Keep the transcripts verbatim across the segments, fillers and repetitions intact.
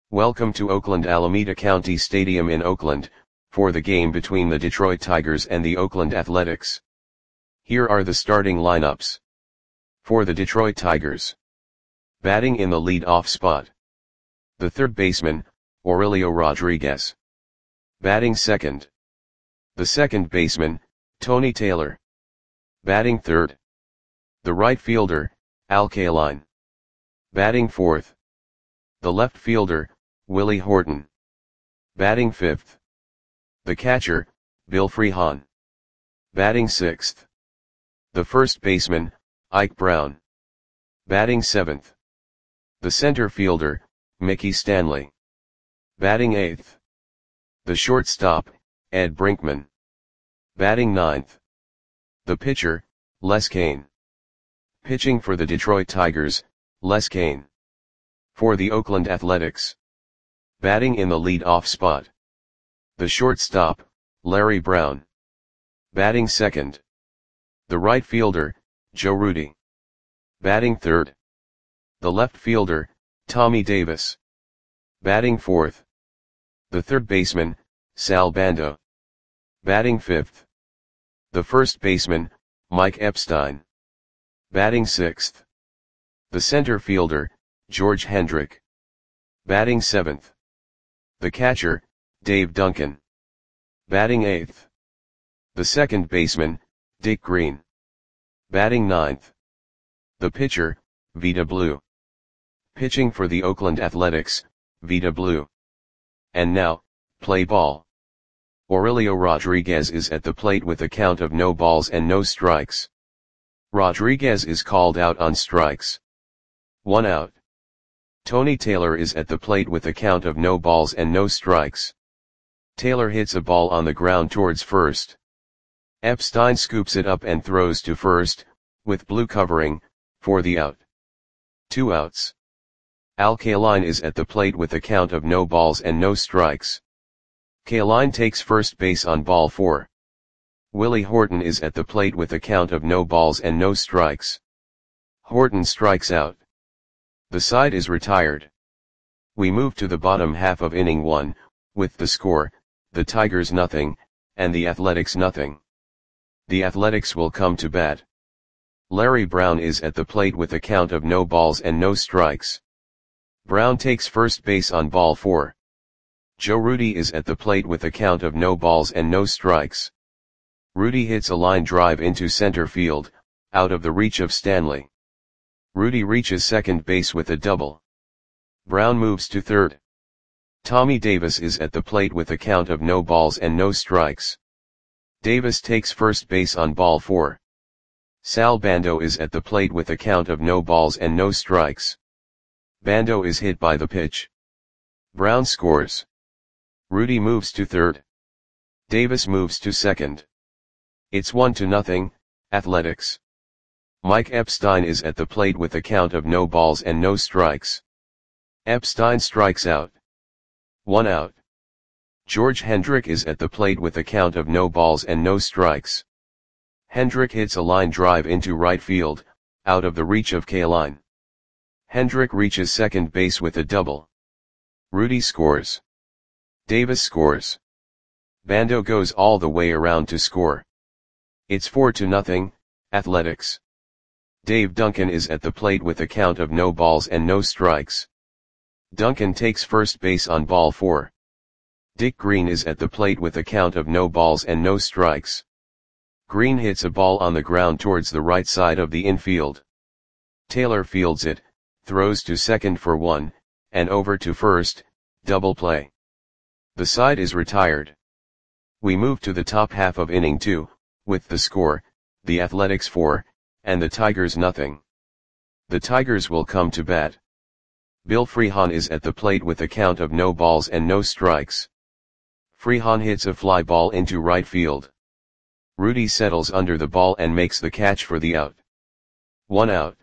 Welcome to Oakland Alameda County Stadium in Oakland, for the game between the Detroit Tigers and the Oakland Athletics. Here are the starting lineups. For the Detroit Tigers. Batting in the lead-off spot. The third baseman, Aurelio Rodriguez. Batting second. The second baseman, Tony Taylor. Batting third. The right fielder, Al Kaline. Batting fourth. The left fielder, Willie Horton. Batting fifth. The catcher, Bill Freehan. Batting sixth. The first baseman, Ike Brown. Batting seventh. The center fielder, Mickey Stanley. Batting eighth. The shortstop, Ed Brinkman. Batting ninth. The pitcher, Les Cain. Pitching for the Detroit Tigers, Les Cain. For the Oakland Athletics. Batting in the lead-off spot. The shortstop, Larry Brown. Batting second. The right fielder, Joe Rudi. Batting third. The left fielder, Tommy Davis. Batting fourth. The third baseman, Sal Bando. Batting fifth. The first baseman, Mike Epstein. Batting sixth. The center fielder, George Hendrick. Batting seventh. The catcher, Dave Duncan. Batting eighth. The second baseman, Dick Green. Batting ninth. The pitcher, Vida Blue. Pitching for the Oakland Athletics, Vida Blue. And now, play ball. Aurelio Rodriguez is at the plate with a count of no balls and no strikes. Rodriguez is called out on strikes. One out. Tony Taylor is at the plate with a count of no balls and no strikes. Taylor hits a ball on the ground towards first. Epstein scoops it up and throws to first, with Blue covering, for the out. Two outs. Al Kaline is at the plate with a count of no balls and no strikes. Kaline takes first base on ball four. Willie Horton is at the plate with a count of no balls and no strikes. Horton strikes out. The side is retired. We move to the bottom half of inning one, with the score, the Tigers nothing, and the Athletics nothing. The Athletics will come to bat. Larry Brown is at the plate with a count of no balls and no strikes. Brown takes first base on ball four. Joe Rudi is at the plate with a count of no balls and no strikes. Rudi hits a line drive into center field, out of the reach of Stanley. Rudi reaches second base with a double. Brown moves to third. Tommy Davis is at the plate with a count of no balls and no strikes. Davis takes first base on ball four. Sal Bando is at the plate with a count of no balls and no strikes. Bando is hit by the pitch. Brown scores. Rudi moves to third. Davis moves to second. It's one to nothing, Athletics. Mike Epstein is at the plate with a count of no balls and no strikes. Epstein strikes out. One out. George Hendrick is at the plate with a count of no balls and no strikes. Hendrick hits a line drive into right field, out of the reach of Kaline. Hendrick reaches second base with a double. Rudi scores. Davis scores. Bando goes all the way around to score. It's four to nothing, Athletics. Dave Duncan is at the plate with a count of no balls and no strikes. Duncan takes first base on ball four. Dick Green is at the plate with a count of no balls and no strikes. Green hits a ball on the ground towards the right side of the infield. Taylor fields it, throws to second for one, and over to first, double play. The side is retired. We move to the top half of inning two, with the score, the Athletics four, and the Tigers nothing. The Tigers will come to bat. Bill Freehan is at the plate with a count of no balls and no strikes. Freehan hits a fly ball into right field. Rudi settles under the ball and makes the catch for the out. One out.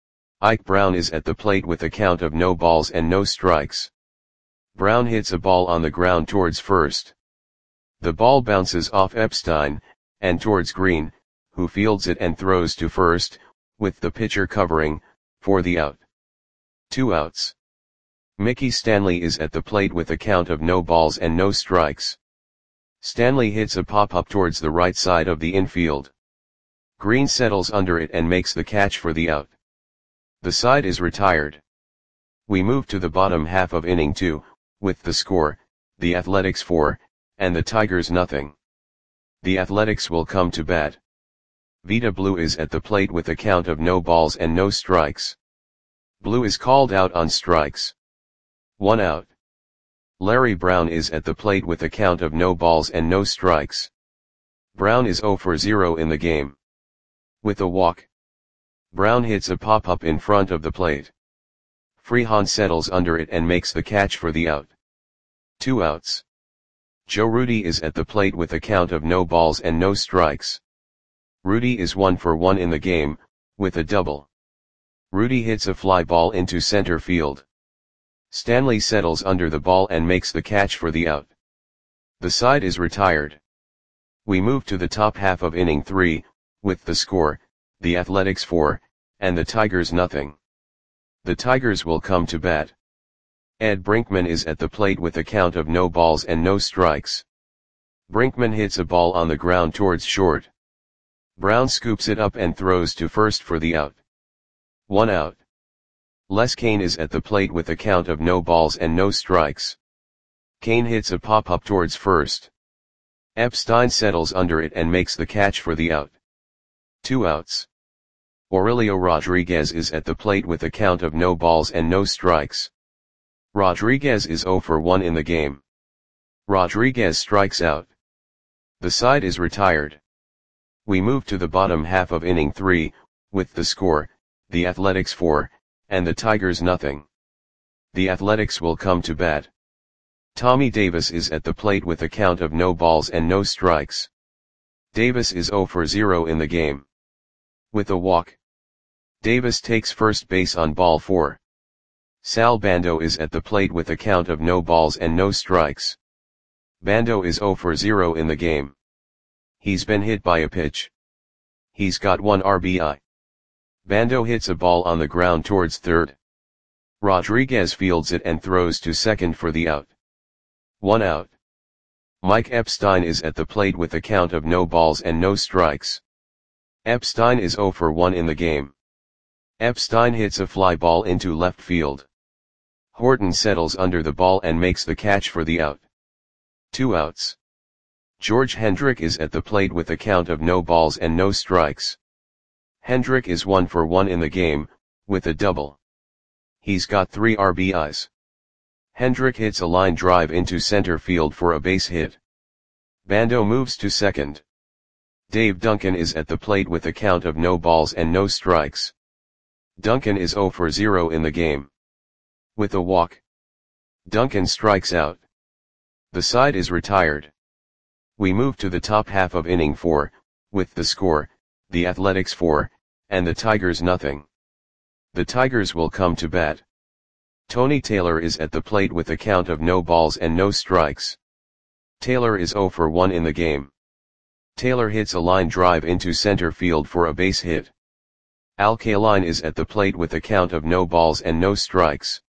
Ike Brown is at the plate with a count of no balls and no strikes. Brown hits a ball on the ground towards first. The ball bounces off Epstein, and towards Green, who fields it and throws to first, with the pitcher covering, for the out. Two outs. Mickey Stanley is at the plate with a count of no balls and no strikes. Stanley hits a pop-up towards the right side of the infield. Green settles under it and makes the catch for the out. The side is retired. We move to the bottom half of inning two, with the score, the Athletics four, and the Tigers nothing. The Athletics will come to bat. Vida Blue is at the plate with a count of no balls and no strikes. Blue is called out on strikes. One out. Larry Brown is at the plate with a count of no balls and no strikes. Brown is zero for zero in the game. With a walk, Brown hits a pop-up in front of the plate. Freehan settles under it and makes the catch for the out. Two outs. Joe Rudi is at the plate with a count of no balls and no strikes. Rudi is one for one in the game, with a double. Rudi hits a fly ball into center field. Stanley settles under the ball and makes the catch for the out. The side is retired. We move to the top half of inning three, with the score, the Athletics four, and the Tigers nothing. The Tigers will come to bat. Ed Brinkman is at the plate with a count of no balls and no strikes. Brinkman hits a ball on the ground towards short. Brown scoops it up and throws to first for the out. One out. Les Kane is at the plate with a count of no balls and no strikes. Kane hits a pop-up towards first. Epstein settles under it and makes the catch for the out. Two outs. Aurelio Rodriguez is at the plate with a count of no balls and no strikes. Rodriguez is zero for one in the game. Rodriguez strikes out. The side is retired. We move to the bottom half of inning three, with the score, the Athletics four, and the Tigers nothing. The Athletics will come to bat. Tommy Davis is at the plate with a count of no balls and no strikes. Davis is zero for zero in the game. With a walk, Davis takes first base on ball four. Sal Bando is at the plate with a count of no balls and no strikes. Bando is zero for zero in the game. He's been hit by a pitch. He's got one R B I. Bando hits a ball on the ground towards third. Rodriguez fields it and throws to second for the out. One out. Mike Epstein is at the plate with a count of no balls and no strikes. Epstein is zero for one in the game. Epstein hits a fly ball into left field. Horton settles under the ball and makes the catch for the out. Two outs. George Hendrick is at the plate with a count of no balls and no strikes. Hendrick is one for one in the game, with a double. He's got three R B Is. Hendrick hits a line drive into center field for a base hit. Bando moves to second. Dave Duncan is at the plate with a count of no balls and no strikes. Duncan is zero for zero in the game. With a walk, Duncan strikes out. The side is retired. We move to the top half of inning four, with the score, the Athletics four, and the Tigers nothing. The Tigers will come to bat. Tony Taylor is at the plate with a count of no balls and no strikes. Taylor is zero for one in the game. Taylor hits a line drive into center field for a base hit. Al Kaline is at the plate with a count of no balls and no strikes.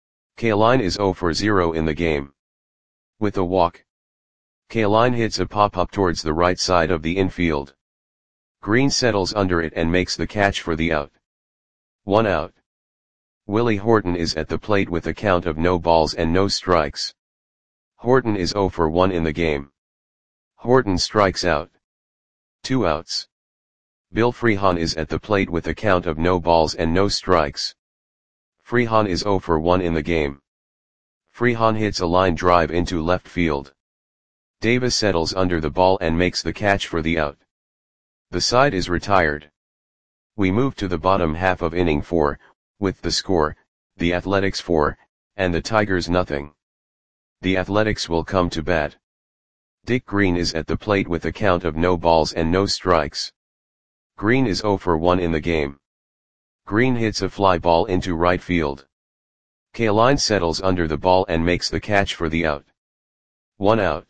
Kaline is zero for zero in the game. With a walk, Kaline hits a pop-up towards the right side of the infield. Green settles under it and makes the catch for the out. One out. Willie Horton is at the plate with a count of no balls and no strikes. Horton is zero for one in the game. Horton strikes out. Two outs. Bill Freehan is at the plate with a count of no balls and no strikes. Freehan is zero for one in the game. Freehan hits a line drive into left field. Davis settles under the ball and makes the catch for the out. The side is retired. We move to the bottom half of inning four, with the score, the Athletics four, and the Tigers nothing. The Athletics will come to bat. Dick Green is at the plate with a count of no balls and no strikes. Green is zero for one in the game. Green hits a fly ball into right field. Kaline settles under the ball and makes the catch for the out. One out.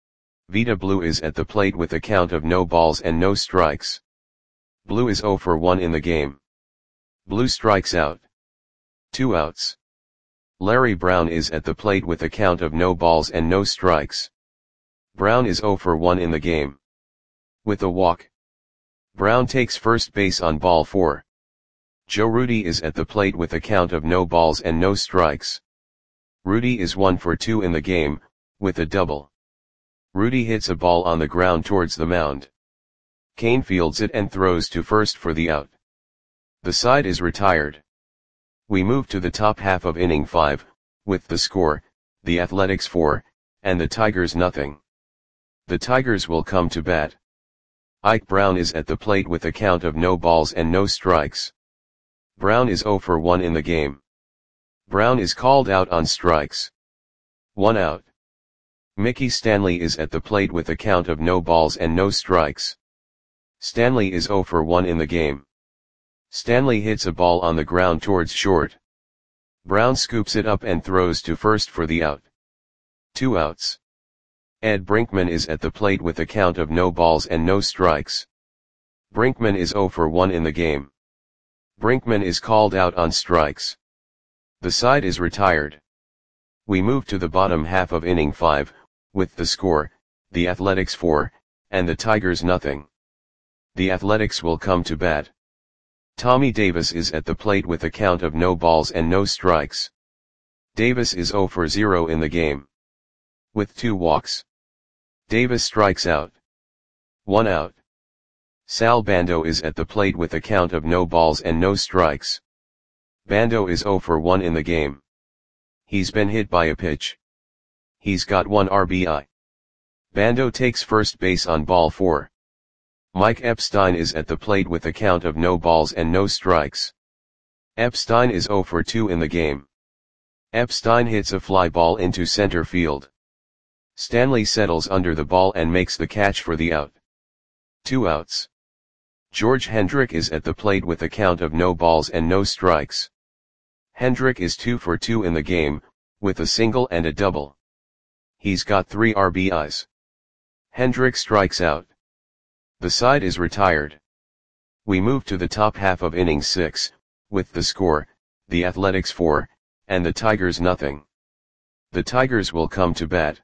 Vida Blue is at the plate with a count of no balls and no strikes. Blue is zero for one in the game. Blue strikes out. Two outs. Larry Brown is at the plate with a count of no balls and no strikes. Brown is zero for one in the game. With a walk, Brown takes first base on ball four. Joe Rudi is at the plate with a count of no balls and no strikes. Rudi is one for two in the game, with a double. Rudi hits a ball on the ground towards the mound. Kane fields it and throws to first for the out. The side is retired. We move to the top half of inning five, with the score, the Athletics four, and the Tigers nothing. The Tigers will come to bat. Ike Brown is at the plate with a count of no balls and no strikes. Brown is zero for one in the game. Brown is called out on strikes. One out. Mickey Stanley is at the plate with a count of no balls and no strikes. Stanley is zero for one in the game. Stanley hits a ball on the ground towards short. Brown scoops it up and throws to first for the out. Two outs. Ed Brinkman is at the plate with a count of no balls and no strikes. Brinkman is zero for one in the game. Brinkman is called out on strikes. The side is retired. We move to the bottom half of inning five, with the score, the Athletics four, and the Tigers nothing. The Athletics will come to bat. Tommy Davis is at the plate with a count of no balls and no strikes. Davis is zero for zero in the game. With two walks, Davis strikes out. One out. Sal Bando is at the plate with a count of no balls and no strikes. Bando is zero for one in the game. He's been hit by a pitch. He's got one R B I. Bando takes first base on ball four. Mike Epstein is at the plate with a count of no balls and no strikes. Epstein is zero for two in the game. Epstein hits a fly ball into center field. Stanley settles under the ball and makes the catch for the out. Two outs. George Hendrick is at the plate with a count of no balls and no strikes. Hendrick is two for two in the game, with a single and a double. He's got three R B Is. Hendrick strikes out. The side is retired. We move to the top half of inning six, with the score, the Athletics four, and the Tigers nothing. The Tigers will come to bat.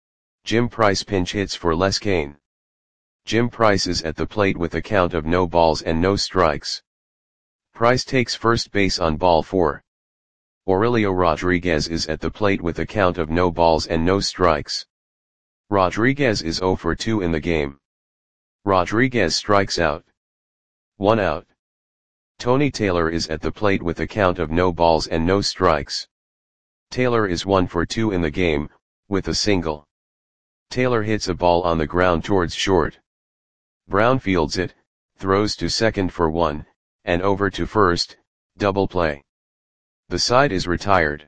Jim Price pinch hits for Les Kane. Jim Price is at the plate with a count of no balls and no strikes. Price takes first base on ball four. Aurelio Rodriguez is at the plate with a count of no balls and no strikes. Rodriguez is zero for two in the game. Rodriguez strikes out. One out. Tony Taylor is at the plate with a count of no balls and no strikes. Taylor is one for two in the game, with a single. Taylor hits a ball on the ground towards short. Brown fields it, throws to second for one, and over to first, double play. The side is retired.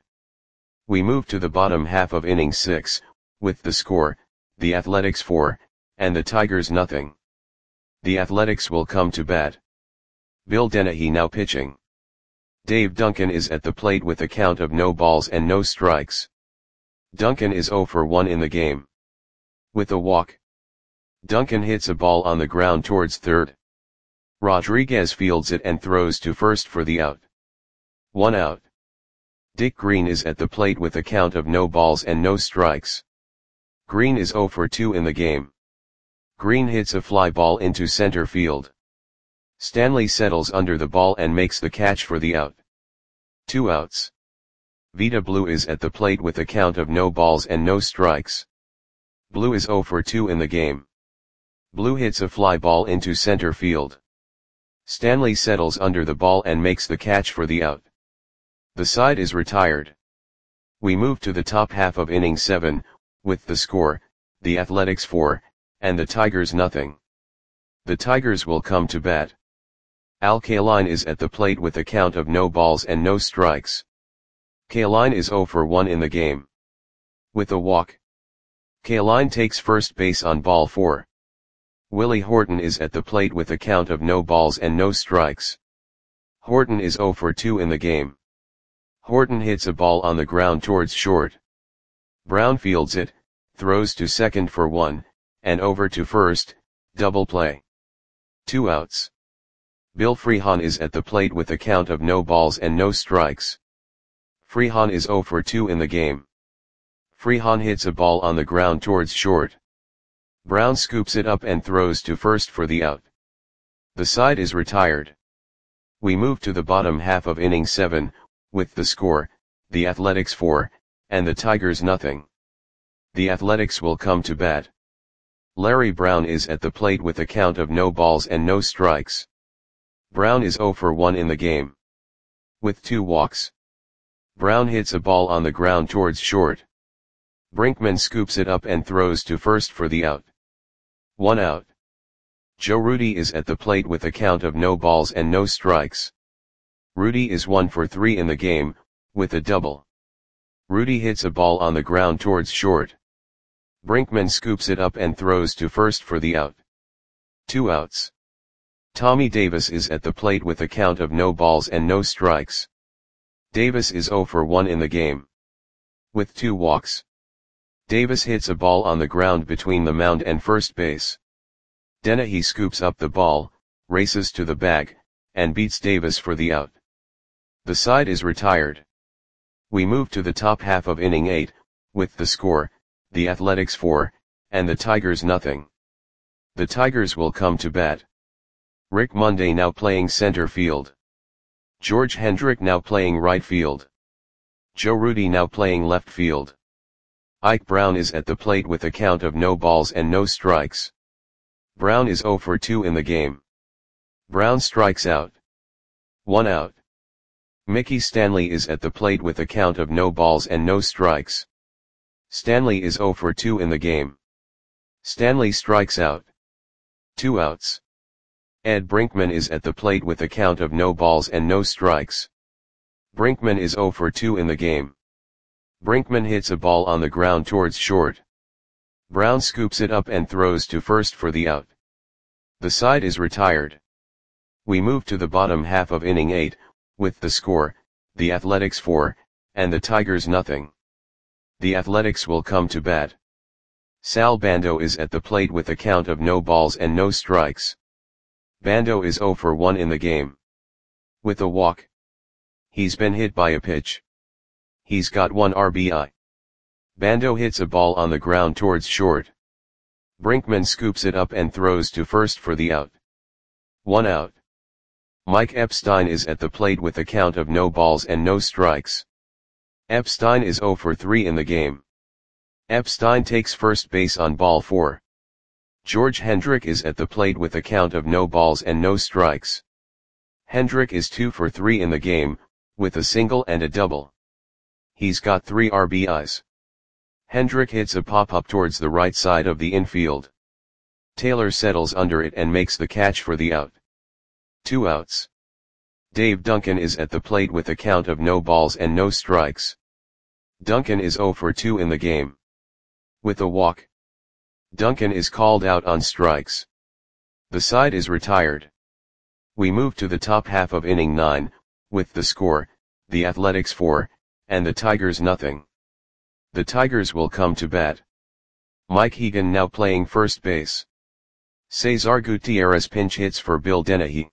We move to the bottom half of inning six, with the score, the Athletics four, and the Tigers nothing. The Athletics will come to bat. Bill Dennehy now pitching. Dave Duncan is at the plate with a count of no balls and no strikes. Duncan is zero for one in the game. With a walk, Duncan hits a ball on the ground towards third. Rodriguez fields it and throws to first for the out. One out. Dick Green is at the plate with a count of no balls and no strikes. Green is zero for two in the game. Green hits a fly ball into center field. Stanley settles under the ball and makes the catch for the out. Two outs. Vida Blue is at the plate with a count of no balls and no strikes. Blue is zero for two in the game. Blue hits a fly ball into center field. Stanley settles under the ball and makes the catch for the out. The side is retired. We move to the top half of inning seven, with the score, the Athletics four, and the Tigers nothing. The Tigers will come to bat. Al Kaline is at the plate with a count of no balls and no strikes. Kaline is zero for one in the game. With a walk, Kaline takes first base on ball four. Willie Horton is at the plate with a count of no balls and no strikes. Horton is zero for two in the game. Horton hits a ball on the ground towards short. Brown fields it, throws to second for one, and over to first, double play. Two outs. Bill Freehan is at the plate with a count of no balls and no strikes. Freehan is zero for two in the game. Freehan hits a ball on the ground towards short. Brown scoops it up and throws to first for the out. The side is retired. We move to the bottom half of inning seven, with the score, the Athletics four, and the Tigers nothing. The Athletics will come to bat. Larry Brown is at the plate with a count of no balls and no strikes. Brown is zero for one in the game. With two walks. Brown hits a ball on the ground towards short. Brinkman scoops it up and throws to first for the out. One out. Joe Rudi is at the plate with a count of no balls and no strikes. Rudi is one for three in the game, with a double. Rudi hits a ball on the ground towards short. Brinkman scoops it up and throws to first for the out. Two outs. Tommy Davis is at the plate with a count of no balls and no strikes. Davis is zero for one in the game. With two walks. Davis hits a ball on the ground between the mound and first base. Dennehy scoops up the ball, races to the bag, and beats Davis for the out. The side is retired. We move to the top half of inning eight, with the score, the Athletics four, and the Tigers nothing. The Tigers will come to bat. Rick Monday now playing center field. George Hendrick now playing right field. Joe Rudi now playing left field. Ike Brown is at the plate with a count of no balls and no strikes. Brown is zero for two in the game. Brown strikes out. One out. Mickey Stanley is at the plate with a count of no balls and no strikes. Stanley is zero for two in the game. Stanley strikes out. Two outs. Ed Brinkman is at the plate with a count of no balls and no strikes. Brinkman is zero for two in the game. Brinkman hits a ball on the ground towards short. Brown scoops it up and throws to first for the out. The side is retired. We move to the bottom half of inning eight, with the score, the Athletics four, and the Tigers nothing. The Athletics will come to bat. Sal Bando is at the plate with a count of no balls and no strikes. Bando is zero for one in the game. With a walk. He's been hit by a pitch. He's got one R B I. Bando hits a ball on the ground towards short. Brinkman scoops it up and throws to first for the out. One out. Mike Epstein is at the plate with a count of no balls and no strikes. Epstein is zero for three in the game. Epstein takes first base on ball four. George Hendrick is at the plate with a count of no balls and no strikes. Hendrick is two for three in the game, with a single and a double. He's got three R B Is. Hendrick hits a pop-up towards the right side of the infield. Taylor settles under it and makes the catch for the out. Two outs. Dave Duncan is at the plate with a count of no balls and no strikes. Duncan is zero for two in the game. With a walk. Duncan is called out on strikes. The side is retired. We move to the top half of inning nine, with the score, the Athletics four, and the Tigers nothing. The Tigers will come to bat. Mike Hegan now playing first base. Cesar Gutierrez pinch hits for Bill Dennehy.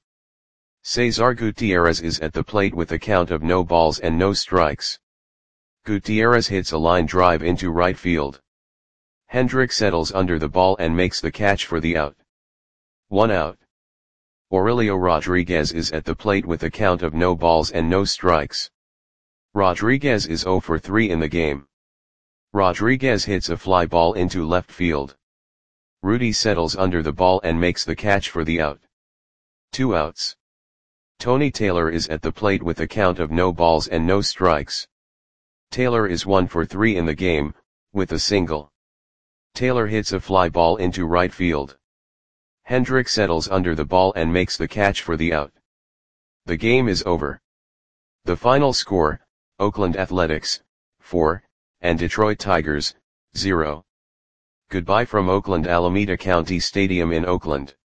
Cesar Gutierrez is at the plate with a count of no balls and no strikes. Gutierrez hits a line drive into right field. Hendrick settles under the ball and makes the catch for the out. One out. Aurelio Rodriguez is at the plate with a count of no balls and no strikes. Rodriguez is zero for three in the game. Rodriguez hits a fly ball into left field. Rudi settles under the ball and makes the catch for the out. Two outs. Tony Taylor is at the plate with a count of no balls and no strikes. Taylor is one for three in the game, with a single. Taylor hits a fly ball into right field. Hendrick settles under the ball and makes the catch for the out. The game is over. The final score, Oakland Athletics, four, and Detroit Tigers, zero. Goodbye from Oakland Alameda County Stadium in Oakland.